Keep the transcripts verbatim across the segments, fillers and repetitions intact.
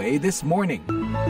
A This Morning.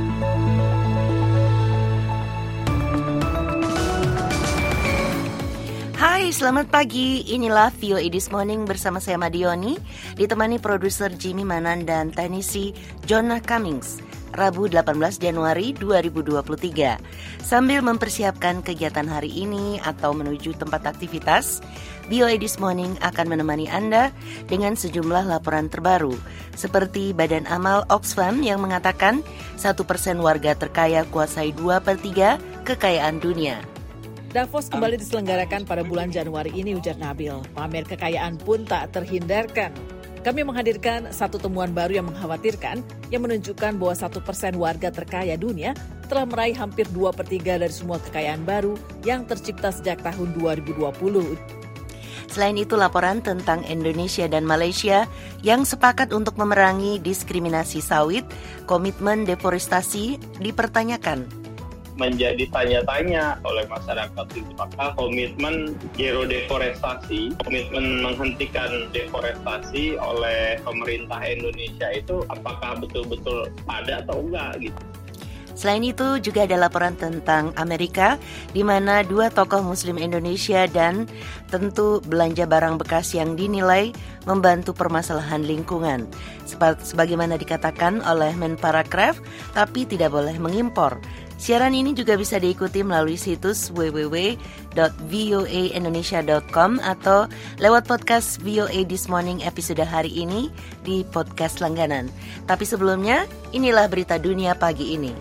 Hai, selamat pagi. Inilah V O A This Morning bersama saya Madioni, ditemani produser Jimmy Manan dan teknisi Jonah Cummings. Rabu delapan belas Januari dua ribu dua puluh tiga. Sambil mempersiapkan kegiatan hari ini atau menuju tempat aktivitas, V O A This Morning akan menemani Anda dengan sejumlah laporan terbaru, seperti Badan Amal Oxfam yang mengatakan satu persen warga terkaya kuasai dua per tiga kekayaan dunia. Davos kembali diselenggarakan pada bulan Januari ini, ujar Nabil. Pamer kekayaan pun tak terhindarkan. Kami menghadirkan satu temuan baru yang mengkhawatirkan, yang menunjukkan bahwa satu persen warga terkaya dunia telah meraih hampir dua per tiga dari semua kekayaan baru yang tercipta sejak tahun dua ribu dua puluh. Selain itu, laporan tentang Indonesia dan Malaysia yang sepakat untuk memerangi diskriminasi sawit, komitmen deforestasi dipertanyakan. Menjadi tanya-tanya oleh masyarakat itu, maka komitmen zero deforestasi, komitmen menghentikan deforestasi oleh pemerintah Indonesia itu apakah betul-betul ada atau enggak gitu. Selain itu juga ada laporan tentang Amerika, di mana dua tokoh Muslim Indonesia dan tentu belanja barang bekas yang dinilai membantu permasalahan lingkungan. Sebagaimana dikatakan oleh Menparekraf, tapi tidak boleh mengimpor. Siaran ini juga bisa diikuti melalui situs w w w dot v o a indonesia dot com atau lewat podcast V O A This Morning episode hari ini di podcast langganan. Tapi sebelumnya, inilah berita dunia pagi ini.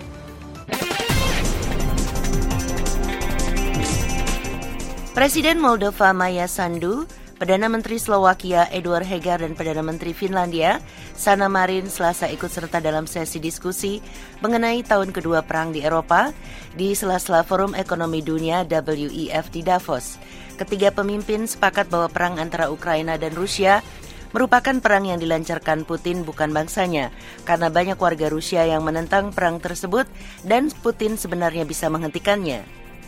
Presiden Moldova Maja Sandu, Perdana Menteri Slovakia Eduard Heger dan Perdana Menteri Finlandia Sanna Marin Selasa ikut serta dalam sesi diskusi mengenai tahun kedua perang di Eropa di sela-sela Forum Ekonomi Dunia W E F di Davos. Ketiga pemimpin sepakat bahwa perang antara Ukraina dan Rusia merupakan perang yang dilancarkan Putin, bukan bangsanya, karena banyak warga Rusia yang menentang perang tersebut dan Putin sebenarnya bisa menghentikannya.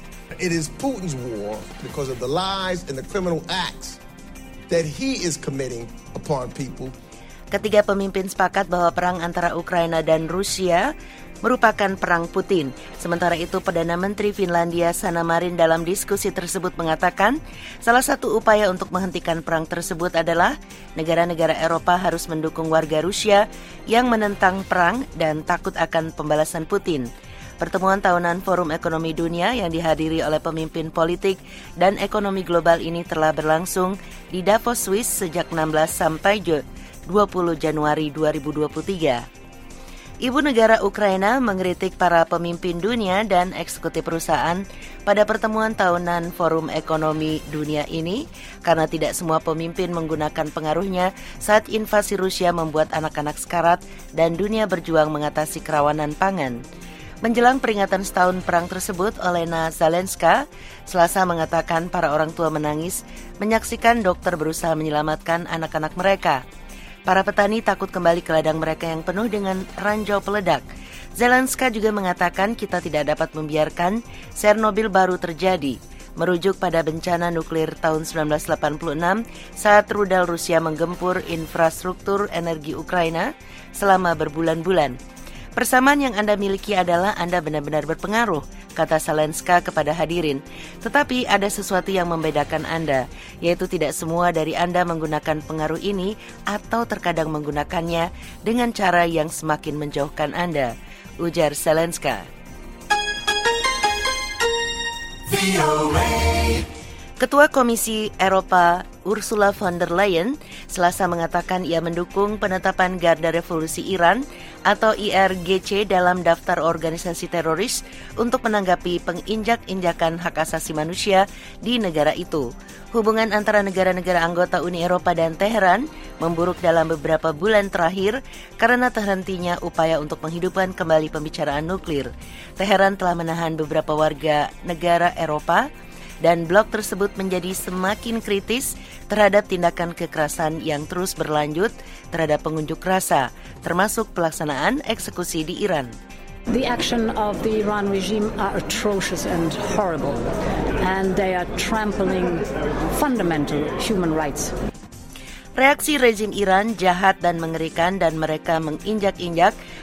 It is Putin's war because of the lies and the criminal acts that he is committing upon people. Ketiga pemimpin sepakat bahwa perang antara Ukraina dan Rusia merupakan perang Putin. Sementara itu, Perdana Menteri Finlandia Sanna Marin dalam diskusi tersebut mengatakan salah satu upaya untuk menghentikan perang tersebut adalah negara-negara Eropa harus mendukung warga Rusia yang menentang perang dan takut akan pembalasan Putin. Pertemuan tahunan Forum Ekonomi Dunia yang dihadiri oleh pemimpin politik dan ekonomi global ini telah berlangsung di Davos, Swiss sejak enam belas sampai dua puluh Januari dua ribu dua puluh tiga. Ibu negara Ukraina mengkritik para pemimpin dunia dan eksekutif perusahaan pada pertemuan tahunan Forum Ekonomi Dunia ini karena tidak semua pemimpin menggunakan pengaruhnya saat invasi Rusia membuat anak-anak sekarat dan dunia berjuang mengatasi kerawanan pangan. Menjelang peringatan setahun perang tersebut, Olena Zelenska Selasa mengatakan para orang tua menangis menyaksikan dokter berusaha menyelamatkan anak-anak mereka. Para petani takut kembali ke ladang mereka yang penuh dengan ranjau peledak. Zelenska juga mengatakan kita tidak dapat membiarkan Chernobyl baru terjadi, merujuk pada bencana nuklir tahun sembilan belas delapan puluh enam saat rudal Rusia menggempur infrastruktur energi Ukraina selama berbulan-bulan. Persamaan yang Anda miliki adalah Anda benar-benar berpengaruh, kata Zelenska kepada hadirin. Tetapi ada sesuatu yang membedakan Anda, yaitu tidak semua dari Anda menggunakan pengaruh ini atau terkadang menggunakannya dengan cara yang semakin menjauhkan Anda, ujar Zelenska. Ketua Komisi Eropa Ursula von der Leyen Selasa mengatakan ia mendukung penetapan Garda Revolusi Iran atau I R G C dalam daftar organisasi teroris untuk menanggapi penginjak-injakan hak asasi manusia di negara itu. Hubungan antara negara-negara anggota Uni Eropa dan Teheran memburuk dalam beberapa bulan terakhir karena terhentinya upaya untuk menghidupkan kembali pembicaraan nuklir. Teheran telah menahan beberapa warga negara Eropa dan blok tersebut menjadi semakin kritis terhadap tindakan kekerasan yang terus berlanjut terhadap pengunjuk rasa, termasuk pelaksanaan eksekusi di Iran. The action of the Iran regime are atrocious and horrible, and they are trampling fundamental human rights. Reaksi rezim Iran jahat dan mengerikan dan mereka menginjak-injak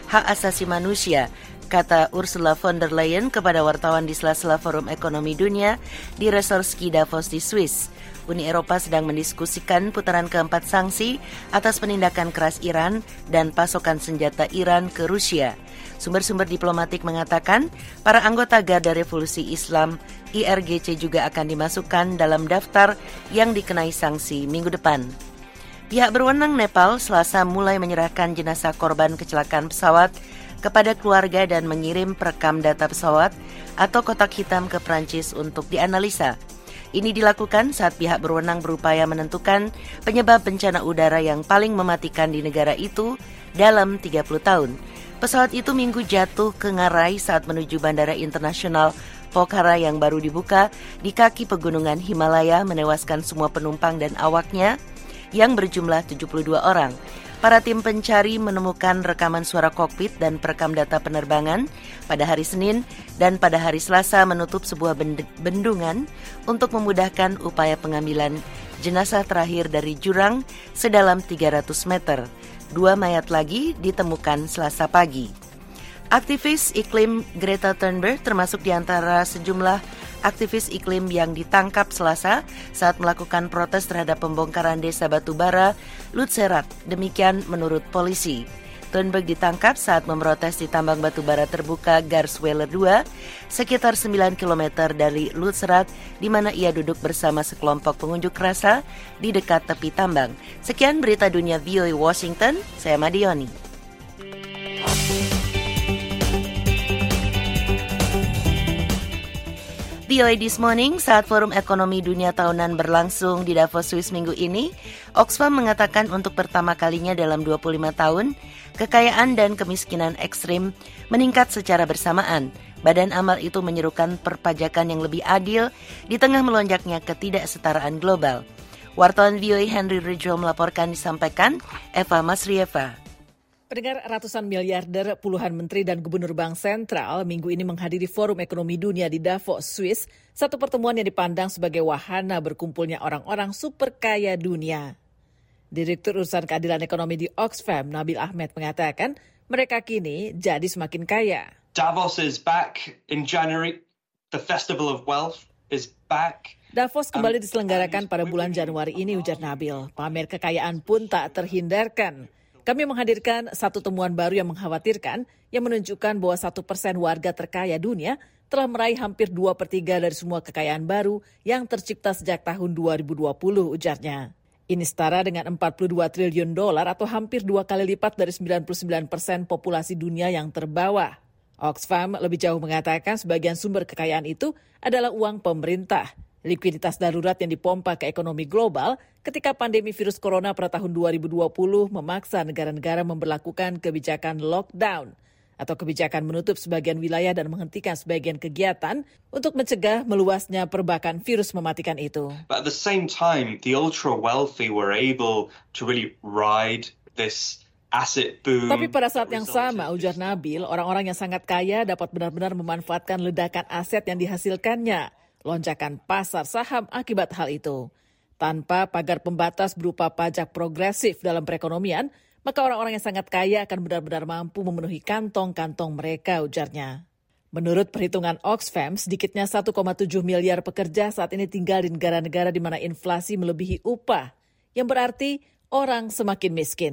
hak asasi manusia, kata Ursula von der Leyen kepada wartawan di sela-sela Forum Ekonomi Dunia di resort ski Davos di Swiss. Uni Eropa sedang mendiskusikan putaran keempat sanksi atas penindakan keras Iran dan pasokan senjata Iran ke Rusia. Sumber-sumber diplomatik mengatakan para anggota Garda Revolusi Islam I R G C juga akan dimasukkan dalam daftar yang dikenai sanksi minggu depan. Pihak berwenang Nepal Selasa mulai menyerahkan jenazah korban kecelakaan pesawat kepada keluarga dan mengirim perekam data pesawat atau kotak hitam ke Prancis untuk dianalisa. Ini dilakukan saat pihak berwenang berupaya menentukan penyebab bencana udara yang paling mematikan di negara itu dalam tiga puluh tahun. Pesawat itu minggu jatuh ke ngarai saat menuju Bandara Internasional Pokhara yang baru dibuka di kaki pegunungan Himalaya, menewaskan semua penumpang dan awaknya yang berjumlah tujuh puluh dua orang. Para tim pencari menemukan rekaman suara kokpit dan perekam data penerbangan pada hari Senin dan pada hari Selasa menutup sebuah bendungan untuk memudahkan upaya pengambilan jenazah terakhir dari jurang sedalam tiga ratus meter. Dua mayat lagi ditemukan Selasa pagi. Aktivis iklim Greta Thunberg termasuk di antara sejumlah aktivis iklim yang ditangkap Selasa saat melakukan protes terhadap pembongkaran desa batubara Lutzerat. Demikian menurut polisi. Thunberg ditangkap saat memprotes di tambang batubara terbuka Garsweiler dua sekitar sembilan kilometer dari Lutzerat, di mana ia duduk bersama sekelompok pengunjuk rasa di dekat tepi tambang. Sekian berita dunia V O A Washington, saya Madioni. V O A This Morning, saat Forum Ekonomi Dunia Tahunan berlangsung di Davos, Swiss minggu ini, Oxfam mengatakan untuk pertama kalinya dalam dua puluh lima tahun, kekayaan dan kemiskinan ekstrim meningkat secara bersamaan. Badan amal itu menyerukan perpajakan yang lebih adil di tengah melonjaknya ketidaksetaraan global. Wartawan V O A Henry Ridgwell melaporkan, disampaikan Eva Masrieva. Pendengar, ratusan miliarder, puluhan menteri dan gubernur bank sentral minggu ini menghadiri Forum Ekonomi Dunia di Davos, Swiss, satu pertemuan yang dipandang sebagai wahana berkumpulnya orang-orang super kaya dunia. Direktur Urusan Keadilan Ekonomi di Oxfam, Nabil Ahmed, mengatakan mereka kini jadi semakin kaya. Davos is back in January. The Festival of Wealth is back. Davos kembali diselenggarakan pada bulan Januari ini, ujar Nabil. Pamer kekayaan pun tak terhindarkan. Kami menghadirkan satu temuan baru yang mengkhawatirkan, yang menunjukkan bahwa satu persen warga terkaya dunia telah meraih hampir dua per tiga dari semua kekayaan baru yang tercipta sejak tahun dua ribu dua puluh, ujarnya. Ini setara dengan empat puluh dua triliun dolar atau hampir dua kali lipat dari sembilan puluh sembilan persen populasi dunia yang terbawah. Oxfam lebih jauh mengatakan sebagian sumber kekayaan itu adalah uang pemerintah. Likuiditas darurat yang dipompa ke ekonomi global ketika pandemi virus corona pada tahun dua ribu dua puluh memaksa negara-negara memberlakukan kebijakan lockdown atau kebijakan menutup sebagian wilayah dan menghentikan sebagian kegiatan untuk mencegah meluasnya perbakan virus mematikan itu. But at the same time, the ultra-wealthy were able to really ride this asset boom. Tapi pada saat yang sama, ujar Nabil, orang-orang yang sangat kaya dapat benar-benar memanfaatkan ledakan aset yang dihasilkannya. Lonjakan pasar saham akibat hal itu. Tanpa pagar pembatas berupa pajak progresif dalam perekonomian, maka orang-orang yang sangat kaya akan benar-benar mampu memenuhi kantong-kantong mereka, ujarnya. Menurut perhitungan Oxfam, sedikitnya satu koma tujuh miliar pekerja saat ini tinggal di negara-negara di mana inflasi melebihi upah, yang berarti orang semakin miskin.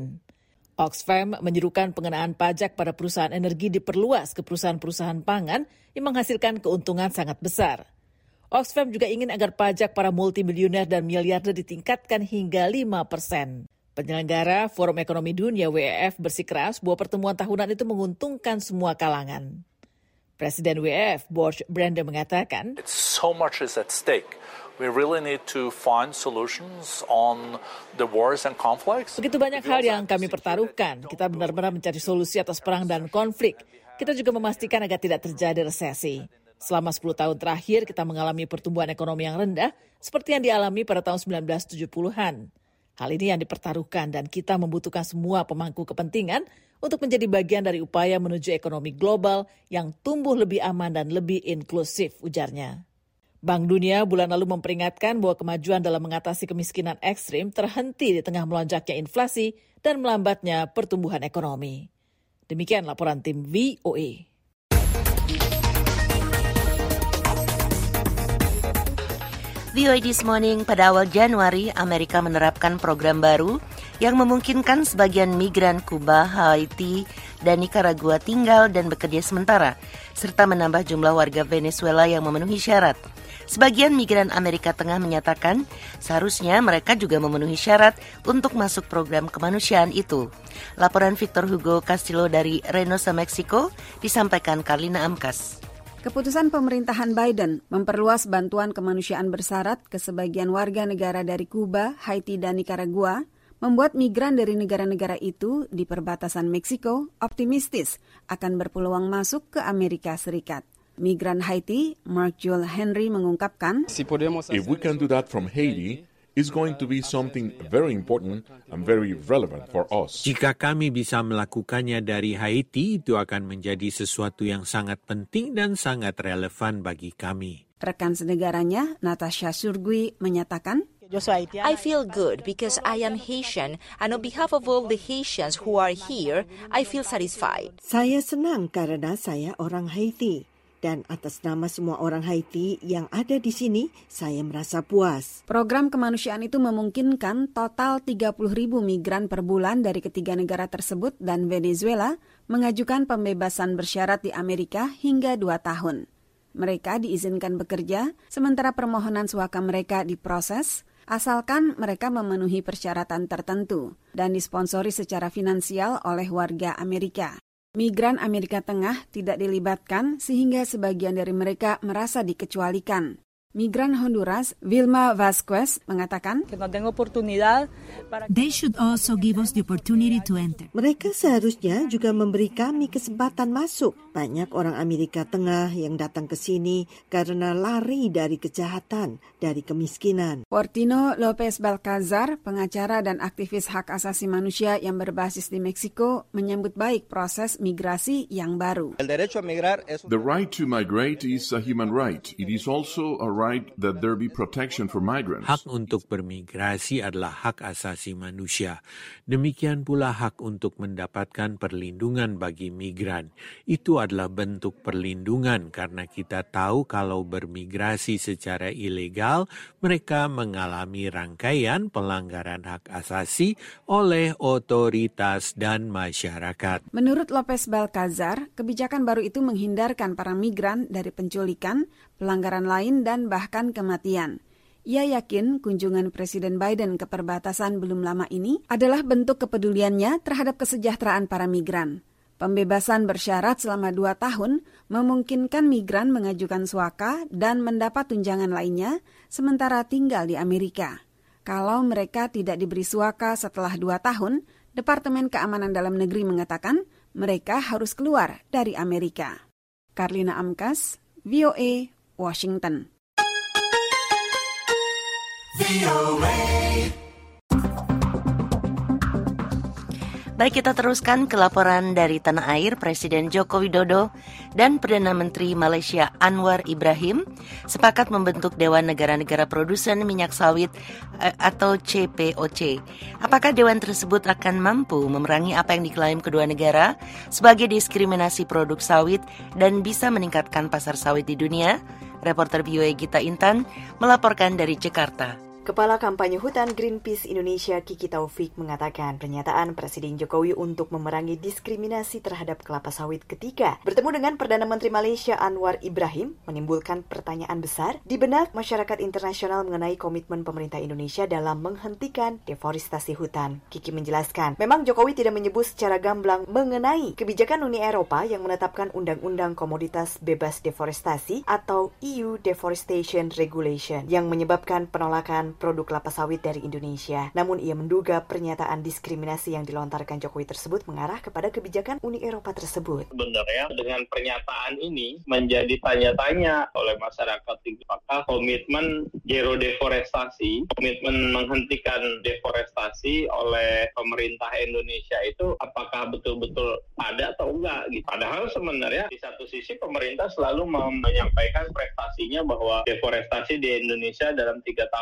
Oxfam menyerukan pengenaan pajak pada perusahaan energi diperluas ke perusahaan-perusahaan pangan yang menghasilkan keuntungan sangat besar. Oxfam juga ingin agar pajak para multimilioner dan miliarder ditingkatkan hingga lima persen. Penyelenggara Forum Ekonomi Dunia W E F bersikeras bahwa pertemuan tahunan itu menguntungkan semua kalangan. Presiden W E F, Borch Brande, mengatakan, so much is at stake. We really need to find solutions on the wars and conflicts. Begitu banyak hal yang kami pertaruhkan. Kita benar-benar mencari solusi atas perang dan konflik. Kita juga memastikan agar tidak terjadi resesi. Selama sepuluh tahun terakhir, kita mengalami pertumbuhan ekonomi yang rendah, seperti yang dialami pada tahun sembilan belas tujuh puluhan. Hal ini yang dipertaruhkan dan kita membutuhkan semua pemangku kepentingan untuk menjadi bagian dari upaya menuju ekonomi global yang tumbuh lebih aman dan lebih inklusif, ujarnya. Bank Dunia bulan lalu memperingatkan bahwa kemajuan dalam mengatasi kemiskinan ekstrim terhenti di tengah melonjaknya inflasi dan melambatnya pertumbuhan ekonomi. Demikian laporan tim V O A. V O A This Morning, pada awal Januari, Amerika menerapkan program baru yang memungkinkan sebagian migran Kuba, Haiti, dan Nicaragua tinggal dan bekerja sementara, serta menambah jumlah warga Venezuela yang memenuhi syarat. Sebagian migran Amerika Tengah menyatakan seharusnya mereka juga memenuhi syarat untuk masuk program kemanusiaan itu. Laporan Victor Hugo Castillo dari Reynosa, Meksiko, disampaikan Karlina Amkas. Keputusan pemerintahan Biden memperluas bantuan kemanusiaan bersyarat ke sebagian warga negara dari Kuba, Haiti, dan Nicaragua membuat migran dari negara-negara itu di perbatasan Meksiko optimistis akan berpeluang masuk ke Amerika Serikat. Migran Haiti, Mark Joel Henry, mengungkapkan, If we can do that from Haiti, it's going to be something very important and very relevant for us. Jika kami bisa melakukannya dari Haiti, itu akan menjadi sesuatu yang sangat penting dan sangat relevan bagi kami. Rekan senegaranya, Natasha Surgui, menyatakan, I feel good because I am Haitian, and on behalf of all the Haitians who are here, I feel satisfied. Saya senang karena saya orang Haiti. Dan atas nama semua orang Haiti yang ada di sini, saya merasa puas. Program kemanusiaan itu memungkinkan total tiga puluh ribu migran per bulan dari ketiga negara tersebut dan Venezuela mengajukan pembebasan bersyarat di Amerika hingga dua tahun. Mereka diizinkan bekerja, sementara permohonan suaka mereka diproses, asalkan mereka memenuhi persyaratan tertentu dan disponsori secara finansial oleh warga Amerika. Migran Amerika Tengah tidak dilibatkan sehingga sebagian dari mereka merasa dikecualikan. Migran Honduras, Vilma Vasquez, mengatakan, They should also give us the opportunity to enter. Mereka seharusnya juga memberi kami kesempatan masuk. Banyak orang Amerika Tengah yang datang ke sini karena lari dari kejahatan, dari kemiskinan. Portino Lopez Balcazar, pengacara dan aktivis hak asasi manusia yang berbasis di Meksiko, menyambut baik proses migrasi yang baru. The right to migrate is a human right. It is also a right that there be protection for migrants. Hak untuk bermigrasi adalah hak asasi manusia. Demikian pula hak untuk mendapatkan perlindungan bagi migran. Itu adalah bentuk perlindungan karena kita tahu kalau bermigrasi secara ilegal, mereka mengalami rangkaian pelanggaran hak asasi oleh otoritas dan masyarakat. Menurut Lopez Balcazar, kebijakan baru itu menghindarkan para migran dari penculikan, pelanggaran lain, dan bahkan kematian. Ia yakin kunjungan Presiden Biden ke perbatasan belum lama ini adalah bentuk kepeduliannya terhadap kesejahteraan para migran. Pembebasan bersyarat selama dua tahun memungkinkan migran mengajukan suaka dan mendapat tunjangan lainnya sementara tinggal di Amerika. Kalau mereka tidak diberi suaka setelah dua tahun, Departemen Keamanan Dalam Negeri mengatakan mereka harus keluar dari Amerika. Karlina Amkas, V O A, Washington. Baik, kita teruskan ke laporan dari tanah air. Presiden Joko Widodo dan Perdana Menteri Malaysia Anwar Ibrahim sepakat membentuk Dewan Negara-Negara Produsen Minyak Sawit atau C P O C. Apakah dewan tersebut akan mampu memerangi apa yang diklaim kedua negara sebagai diskriminasi produk sawit dan bisa meningkatkan pasar sawit di dunia? Reporter V O A Gita Intan melaporkan dari Jakarta. Kepala Kampanye Hutan Greenpeace Indonesia Kiki Taufik mengatakan pernyataan Presiden Jokowi untuk memerangi diskriminasi terhadap kelapa sawit ketika bertemu dengan Perdana Menteri Malaysia Anwar Ibrahim menimbulkan pertanyaan besar di benak masyarakat internasional mengenai komitmen pemerintah Indonesia dalam menghentikan deforestasi hutan. Kiki menjelaskan, memang Jokowi tidak menyebut secara gamblang mengenai kebijakan Uni Eropa yang menetapkan Undang-Undang Komoditas Bebas Deforestasi atau E U Deforestation Regulation yang menyebabkan penolakan produk kelapa sawit dari Indonesia. Namun ia menduga pernyataan diskriminasi yang dilontarkan Jokowi tersebut mengarah kepada kebijakan Uni Eropa tersebut. Sebenarnya dengan pernyataan ini menjadi tanya-tanya oleh masyarakat, apakah komitmen zero deforestasi, komitmen menghentikan deforestasi oleh pemerintah Indonesia itu apakah betul-betul ada atau enggak gitu. Padahal sebenarnya di satu sisi pemerintah selalu menyampaikan prestasinya bahwa deforestasi di Indonesia dalam tiga tahun terakhir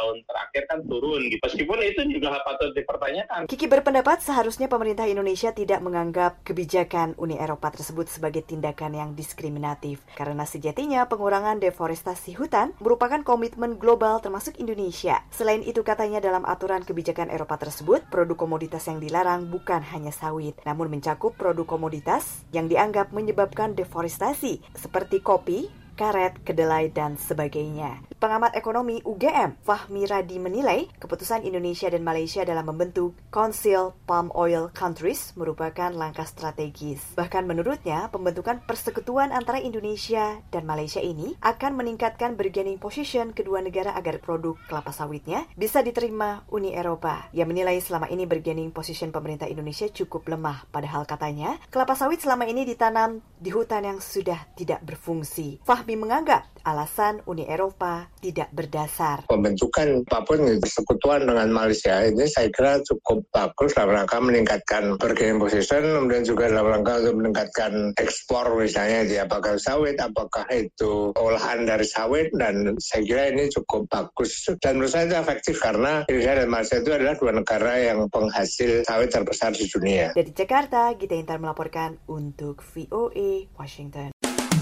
terakhir kan turun gitu. Meskipun itu juga patut dipertanyakan. Kiki berpendapat seharusnya pemerintah Indonesia tidak menganggap kebijakan Uni Eropa tersebut sebagai tindakan yang diskriminatif. Karena sejatinya pengurangan deforestasi hutan merupakan komitmen global termasuk Indonesia. Selain itu katanya dalam aturan kebijakan Eropa tersebut, produk komoditas yang dilarang bukan hanya sawit, namun mencakup produk komoditas yang dianggap menyebabkan deforestasi seperti kopi, karet, kedelai, dan sebagainya. Pengamat ekonomi U G M, Fahmi Radi menilai keputusan Indonesia dan Malaysia dalam membentuk Council Palm Oil Countries merupakan langkah strategis. Bahkan menurutnya, pembentukan persekutuan antara Indonesia dan Malaysia ini akan meningkatkan bargaining position kedua negara agar produk kelapa sawitnya bisa diterima Uni Eropa. Ia menilai selama ini bargaining position pemerintah Indonesia cukup lemah, padahal katanya kelapa sawit selama ini ditanam di hutan yang sudah tidak berfungsi. Fahmi menganggap alasan Uni Eropa tidak berdasar. Pembentukan apapun persekutuan dengan Malaysia ini saya kira cukup bagus dalam rangka meningkatkan bargaining position, kemudian juga dalam rangka untuk meningkatkan ekspor misalnya di apakah sawit, apakah itu olahan dari sawit, dan saya kira ini cukup bagus dan menurut saya itu efektif karena Indonesia dan Malaysia itu adalah dua negara yang penghasil sawit terbesar di dunia. Dari Jakarta, Gita Intan melaporkan untuk V O A Washington.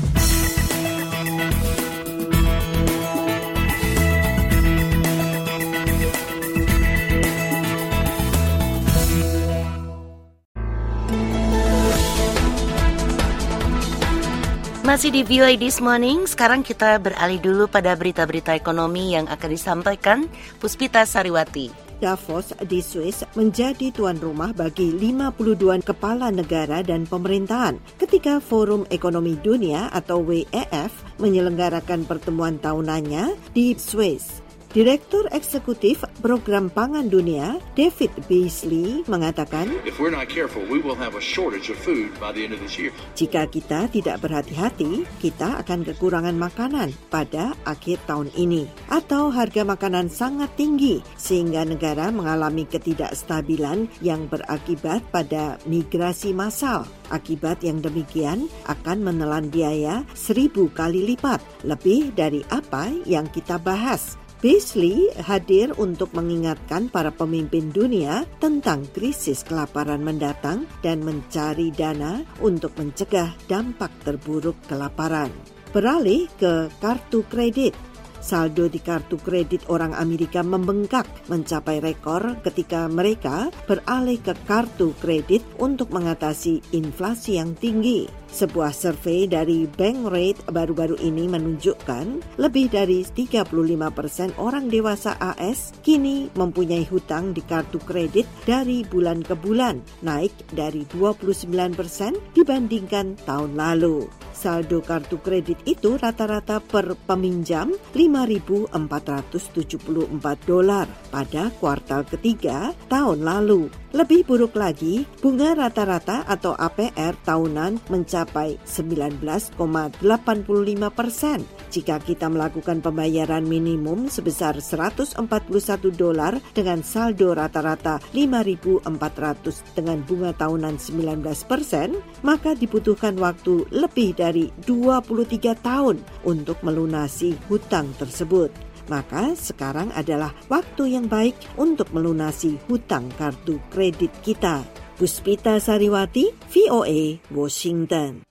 Masih di V O A This Morning, sekarang kita beralih dulu pada berita-berita ekonomi yang akan disampaikan Puspita Sariwati. Davos di Swiss menjadi tuan rumah bagi lima puluh dua kepala negara dan pemerintahan ketika Forum Ekonomi Dunia atau W E F menyelenggarakan pertemuan tahunannya di Swiss. Direktur Eksekutif Program Pangan Dunia, David Beasley, mengatakan, If we're not careful, we will have a shortage of food by the end of this year. Jika kita tidak berhati-hati, kita akan kekurangan makanan pada akhir tahun ini. Atau harga makanan sangat tinggi, sehingga negara mengalami ketidakstabilan yang berakibat pada migrasi massal. Akibat yang demikian akan menelan biaya seribu kali lipat, lebih dari apa yang kita bahas. Beasley hadir untuk mengingatkan para pemimpin dunia tentang krisis kelaparan mendatang dan mencari dana untuk mencegah dampak terburuk kelaparan. Beralih ke kartu kredit. Saldo di kartu kredit orang Amerika membengkak mencapai rekor ketika mereka beralih ke kartu kredit untuk mengatasi inflasi yang tinggi. Sebuah survei dari Bankrate baru-baru ini menunjukkan lebih dari tiga puluh lima persen orang dewasa A S kini mempunyai hutang di kartu kredit dari bulan ke bulan, naik dari dua puluh sembilan persen dibandingkan tahun lalu. Saldo kartu kredit itu rata-rata per peminjam lima ribu empat ratus tujuh puluh empat dolar pada kuartal ketiga tahun lalu. Lebih buruk lagi, bunga rata-rata atau A P R tahunan mencapai sembilan belas koma delapan lima persen. Jika kita melakukan pembayaran minimum sebesar seratus empat puluh satu dolar dengan saldo rata-rata lima ribu empat ratus dengan bunga tahunan sembilan belas persen, maka dibutuhkan waktu lebih dari dua puluh tiga tahun untuk melunasi hutang tersebut. Maka sekarang adalah waktu yang baik untuk melunasi hutang kartu kredit kita. Puspita Sariwati, V O A, Washington.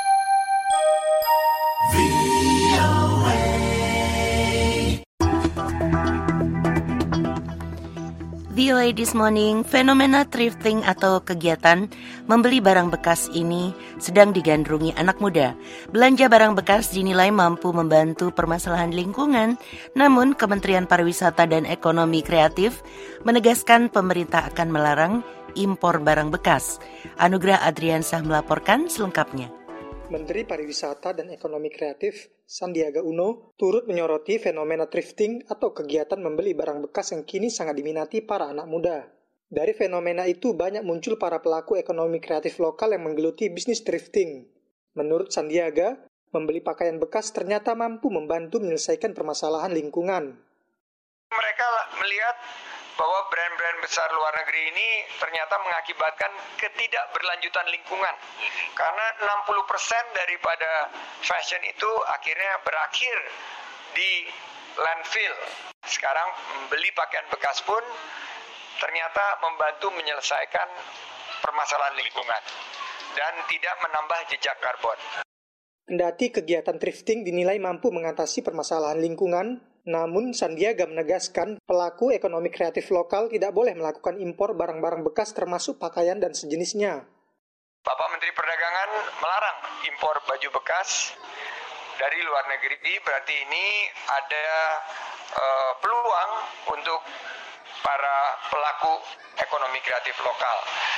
V O A This Morning, fenomena thrifting atau kegiatan membeli barang bekas ini sedang digandrungi anak muda. Belanja barang bekas dinilai mampu membantu permasalahan lingkungan, namun Kementerian Pariwisata dan Ekonomi Kreatif menegaskan pemerintah akan melarang impor barang bekas. Anugrah Adriansah melaporkan selengkapnya. Menteri Pariwisata dan Ekonomi Kreatif Sandiaga Uno turut menyoroti fenomena thrifting atau kegiatan membeli barang bekas yang kini sangat diminati para anak muda. Dari fenomena itu banyak muncul para pelaku ekonomi kreatif lokal yang menggeluti bisnis thrifting. Menurut Sandiaga, membeli pakaian bekas ternyata mampu membantu menyelesaikan permasalahan lingkungan. Mereka melihat bahwa brand-brand besar luar negeri ini ternyata mengakibatkan ketidakberlanjutan lingkungan. Karena enam puluh persen daripada fashion itu akhirnya berakhir di landfill. Sekarang membeli pakaian bekas pun ternyata membantu menyelesaikan permasalahan lingkungan dan tidak menambah jejak karbon. Kendati kegiatan thrifting dinilai mampu mengatasi permasalahan lingkungan, namun Sandiaga menegaskan pelaku ekonomi kreatif lokal tidak boleh melakukan impor barang-barang bekas termasuk pakaian dan sejenisnya. Bapak Menteri Perdagangan melarang impor baju bekas dari luar negeri, berarti ini ada uh, peluang untuk para pelaku ekonomi kreatif lokal.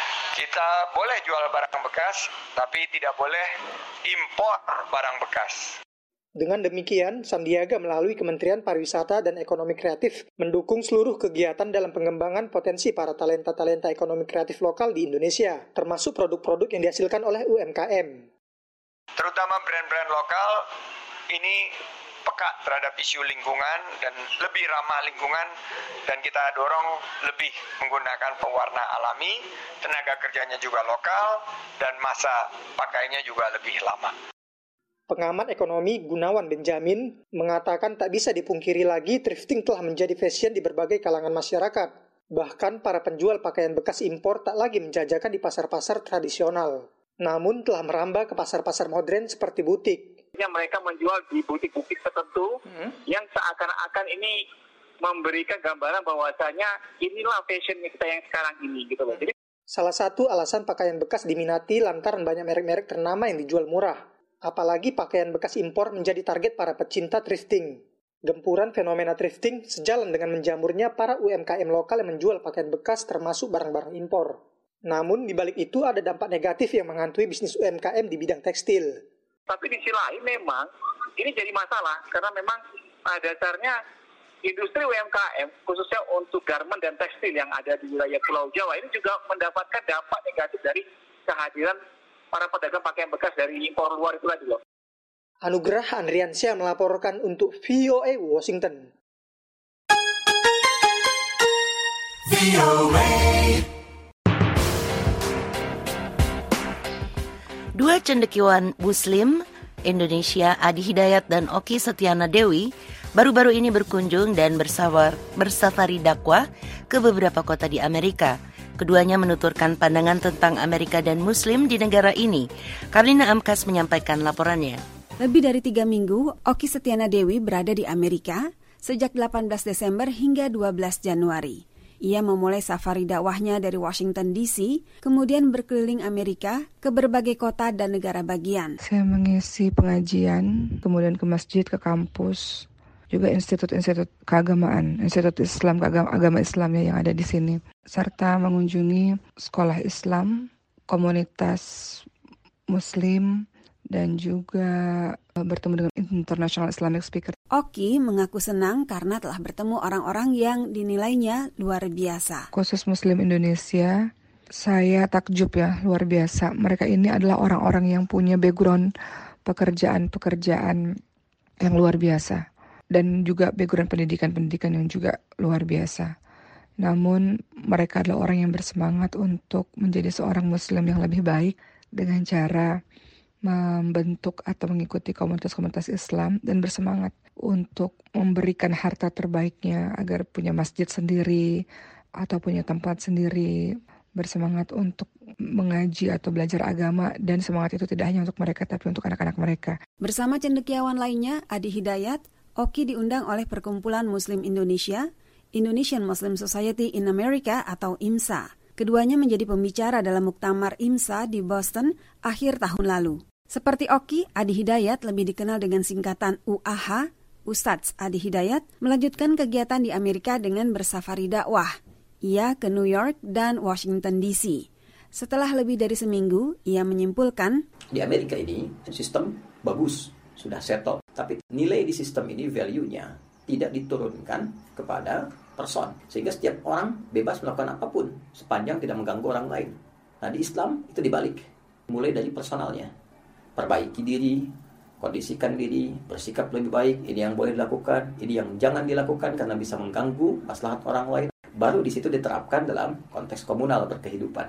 Kita boleh jual barang bekas, tapi tidak boleh impor barang bekas. Dengan demikian, Sandiaga melalui Kementerian Pariwisata dan Ekonomi Kreatif mendukung seluruh kegiatan dalam pengembangan potensi para talenta-talenta ekonomi kreatif lokal di Indonesia, termasuk produk-produk yang dihasilkan oleh U M K M. Terutama brand-brand lokal ini peka terhadap isu lingkungan dan lebih ramah lingkungan, dan kita dorong lebih menggunakan pewarna alami, tenaga kerjanya juga lokal, dan masa pakainya juga lebih lama. Pengamat ekonomi Gunawan Benjamin mengatakan tak bisa dipungkiri lagi thrifting telah menjadi fashion di berbagai kalangan masyarakat. Bahkan para penjual pakaian bekas impor tak lagi menjajakan di pasar-pasar tradisional, namun telah merambah ke pasar-pasar modern seperti butik. Mereka menjual di butik-butik tertentu hmm. yang seakan-akan ini memberikan gambaran bahwasanya inilah fashion kita yang sekarang ini gitu loh. Jadi salah satu alasan pakaian bekas diminati lantaran banyak merek-merek ternama yang dijual murah. Apalagi pakaian bekas impor menjadi target para pecinta thrifting. Gempuran fenomena thrifting sejalan dengan menjamurnya para U M K M lokal yang menjual pakaian bekas termasuk barang-barang impor. Namun di balik itu ada dampak negatif yang menghantui bisnis U M K M di bidang tekstil. Tapi di sisi lain memang ini jadi masalah karena memang pada dasarnya industri U M K M khususnya untuk garmen dan tekstil yang ada di wilayah Pulau Jawa ini juga mendapatkan dampak negatif dari kehadiran para pedagang pakaian bekas dari impor luar itu tadi loh. Anugrah Andriansyah melaporkan untuk V O A Washington. V O A. Dua cendekiawan Muslim Indonesia, Adi Hidayat dan Oki Setiana Dewi, baru-baru ini berkunjung dan bersawar, bersafari dakwah ke beberapa kota di Amerika. Keduanya menuturkan pandangan tentang Amerika dan Muslim di negara ini. Karlina Amkas menyampaikan laporannya. Lebih dari tiga minggu, Oki Setiana Dewi berada di Amerika sejak delapan belas Desember hingga dua belas Januari. Ia memulai safari dakwahnya dari Washington D C, kemudian berkeliling Amerika ke berbagai kota dan negara bagian. Saya mengisi pengajian, kemudian ke masjid, ke kampus, juga institut-institut keagamaan, institut Islam, keagama, agama Islamnya yang ada di sini, serta mengunjungi sekolah Islam, komunitas Muslim, dan juga bertemu dengan International Islamic Speaker. Oki mengaku senang karena telah bertemu orang-orang yang dinilainya luar biasa. Khusus Muslim Indonesia, saya takjub ya, luar biasa. Mereka ini adalah orang-orang yang punya background pekerjaan-pekerjaan yang luar biasa. Dan juga background pendidikan-pendidikan yang juga luar biasa. Namun mereka adalah orang yang bersemangat untuk menjadi seorang Muslim yang lebih baik dengan cara membentuk atau mengikuti komunitas-komunitas Islam dan bersemangat untuk memberikan harta terbaiknya agar punya masjid sendiri atau punya tempat sendiri, bersemangat untuk mengaji atau belajar agama, dan semangat itu tidak hanya untuk mereka tapi untuk anak-anak mereka. Bersama cendekiawan lainnya, Adi Hidayat, Oki diundang oleh Perkumpulan Muslim Indonesia, Indonesian Muslim Society in America atau I M S A. Keduanya menjadi pembicara dalam muktamar I M S A di Boston akhir tahun lalu. Seperti Oki, Adi Hidayat lebih dikenal dengan singkatan U A H, Ustadz Adi Hidayat, melanjutkan kegiatan di Amerika dengan bersafari dakwah. Ia ke New York dan Washington D C. Setelah lebih dari seminggu, ia menyimpulkan, di Amerika ini sistem bagus, sudah settle, tapi nilai di sistem ini value-nya tidak diturunkan kepada person, sehingga setiap orang bebas melakukan apapun sepanjang tidak mengganggu orang lain. Nah, di Islam itu dibalik, mulai dari personalnya. Perbaiki diri, kondisikan diri, bersikap lebih baik, ini yang boleh dilakukan, ini yang jangan dilakukan karena bisa mengganggu maslahat orang lain. Baru di situ diterapkan dalam konteks komunal berkehidupan.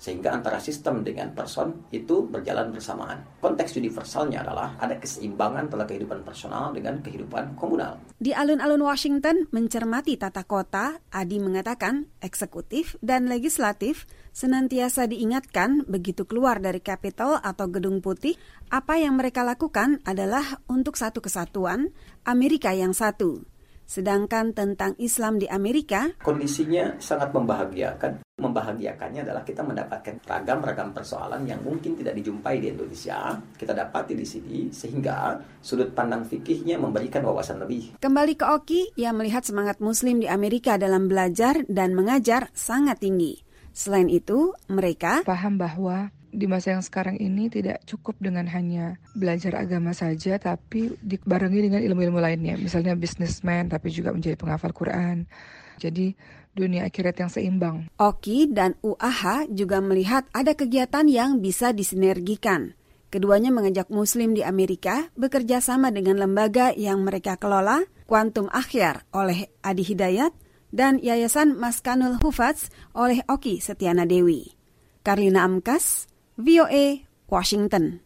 Sehingga antara sistem dengan person itu berjalan bersamaan. Konteks universalnya adalah ada keseimbangan antara kehidupan personal dengan kehidupan komunal. Di alun-alun Washington mencermati tata kota, Adi mengatakan eksekutif dan legislatif senantiasa diingatkan begitu keluar dari Capitol atau Gedung Putih, apa yang mereka lakukan adalah untuk satu kesatuan, Amerika yang satu. Sedangkan tentang Islam di Amerika, kondisinya sangat membahagiakan. Membahagiakannya adalah kita mendapatkan ragam-ragam persoalan yang mungkin tidak dijumpai di Indonesia. Kita dapati di sini sehingga sudut pandang fikihnya memberikan wawasan lebih. Kembali ke Oki, ia melihat semangat Muslim di Amerika dalam belajar dan mengajar sangat tinggi. Selain itu, mereka paham bahwa di masa yang sekarang ini tidak cukup dengan hanya belajar agama saja, tapi dibarengi dengan ilmu-ilmu lainnya. Misalnya businessman, tapi juga menjadi penghafal Quran. Jadi dunia akhirat yang seimbang. Oki dan U A H juga melihat ada kegiatan yang bisa disinergikan. Keduanya mengajak Muslim di Amerika bekerja sama dengan lembaga yang mereka kelola, Quantum Akhyar oleh Adi Hidayat, dan Yayasan Maskanul Hufaz oleh Oki Setiana Dewi. Karlina Amkas, V O A, Washington.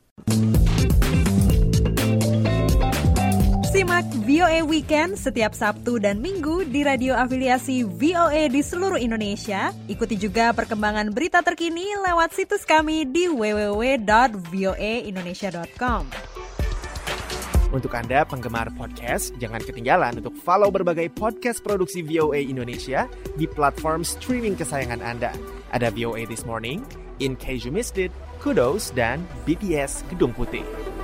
Simak V O A Weekend setiap Sabtu dan Minggu di radio afiliasi V O A di seluruh Indonesia. Ikuti juga perkembangan berita terkini lewat situs kami di w w w dot v o a indonesia dot com. Untuk Anda penggemar podcast, jangan ketinggalan untuk follow berbagai podcast produksi V O A Indonesia di platform streaming kesayangan Anda. Ada V O A This Morning, In Case You Missed It, Kudos, dan B T S Gedung Putih.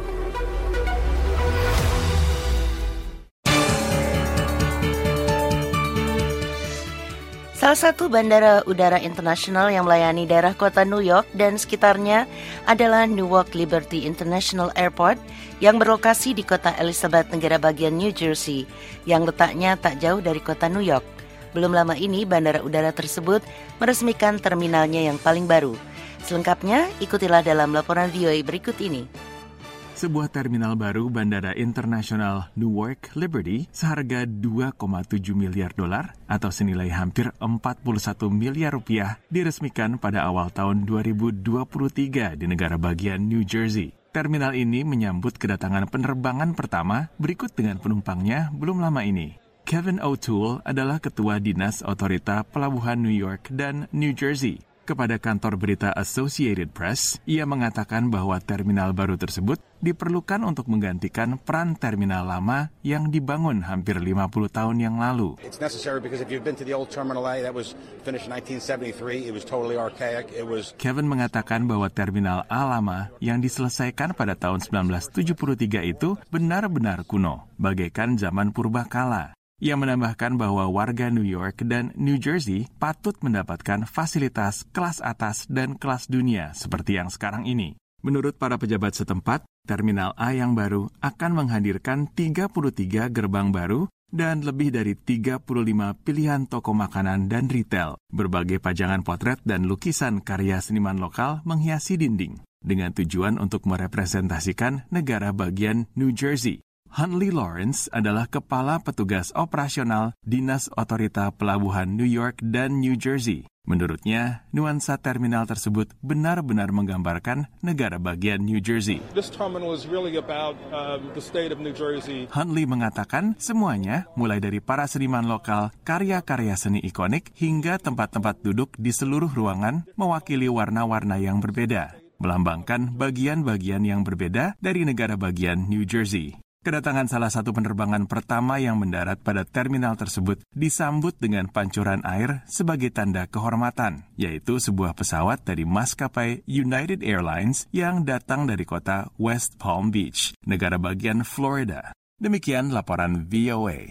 Salah satu bandara udara internasional yang melayani daerah kota New York dan sekitarnya adalah Newark Liberty International Airport yang berlokasi di kota Elizabeth, negara bagian New Jersey, yang letaknya tak jauh dari kota New York. Belum lama ini, bandara udara tersebut meresmikan terminalnya yang paling baru. Selengkapnya, ikutilah dalam laporan V O A berikut ini. Sebuah terminal baru Bandara Internasional Newark Liberty seharga dua koma tujuh miliar dolar atau senilai hampir empat puluh satu miliar rupiah diresmikan pada awal tahun dua ribu dua puluh tiga di negara bagian New Jersey. Terminal ini menyambut kedatangan penerbangan pertama berikut dengan penumpangnya belum lama ini. Kevin O'Toole adalah Ketua Dinas Otorita Pelabuhan New York dan New Jersey. Kepada kantor berita Associated Press, ia mengatakan bahwa terminal baru tersebut diperlukan untuk menggantikan peran terminal lama yang dibangun hampir lima puluh tahun yang lalu. It's necessary because if you've been to the old Terminal A that was finished in nineteen seventy-three, it was totally archaic. It was Kevin mengatakan bahwa terminal A lama yang diselesaikan pada tahun sembilan belas tujuh puluh tiga itu benar-benar kuno, bagaikan zaman purbakala. Ia menambahkan bahwa warga New York dan New Jersey patut mendapatkan fasilitas kelas atas dan kelas dunia seperti yang sekarang ini. Menurut para pejabat setempat, Terminal A yang baru akan menghadirkan tiga puluh tiga gerbang baru dan lebih dari tiga puluh lima pilihan toko makanan dan retail. Berbagai pajangan potret dan lukisan karya seniman lokal menghiasi dinding, dengan tujuan untuk merepresentasikan negara bagian New Jersey. Huntley Lawrence adalah Kepala Petugas Operasional Dinas Otorita Pelabuhan New York dan New Jersey. Menurutnya, nuansa terminal tersebut benar-benar menggambarkan negara bagian New Jersey. This terminal is really about um, the state of New Jersey. Huntley mengatakan semuanya, mulai dari para seniman lokal, karya-karya seni ikonik, hingga tempat-tempat duduk di seluruh ruangan mewakili warna-warna yang berbeda, melambangkan bagian-bagian yang berbeda dari negara bagian New Jersey. Kedatangan salah satu penerbangan pertama yang mendarat pada terminal tersebut disambut dengan pancuran air sebagai tanda kehormatan, yaitu sebuah pesawat dari maskapai United Airlines yang datang dari kota West Palm Beach, negara bagian Florida. Demikian laporan V O A.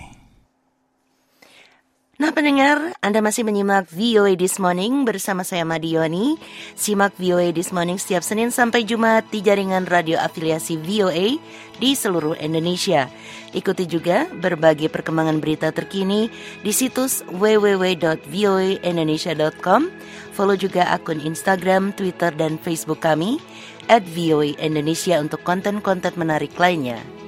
Nah pendengar, Anda masih menyimak V O A This Morning bersama saya Madioni. Simak V O A This Morning setiap Senin sampai Jumat di jaringan radio afiliasi V O A di seluruh Indonesia. Ikuti juga berbagai perkembangan berita terkini di situs w w w dot v o a indonesia dot com. Follow juga akun Instagram, Twitter, dan Facebook kami at V O A Indonesia untuk konten-konten menarik lainnya.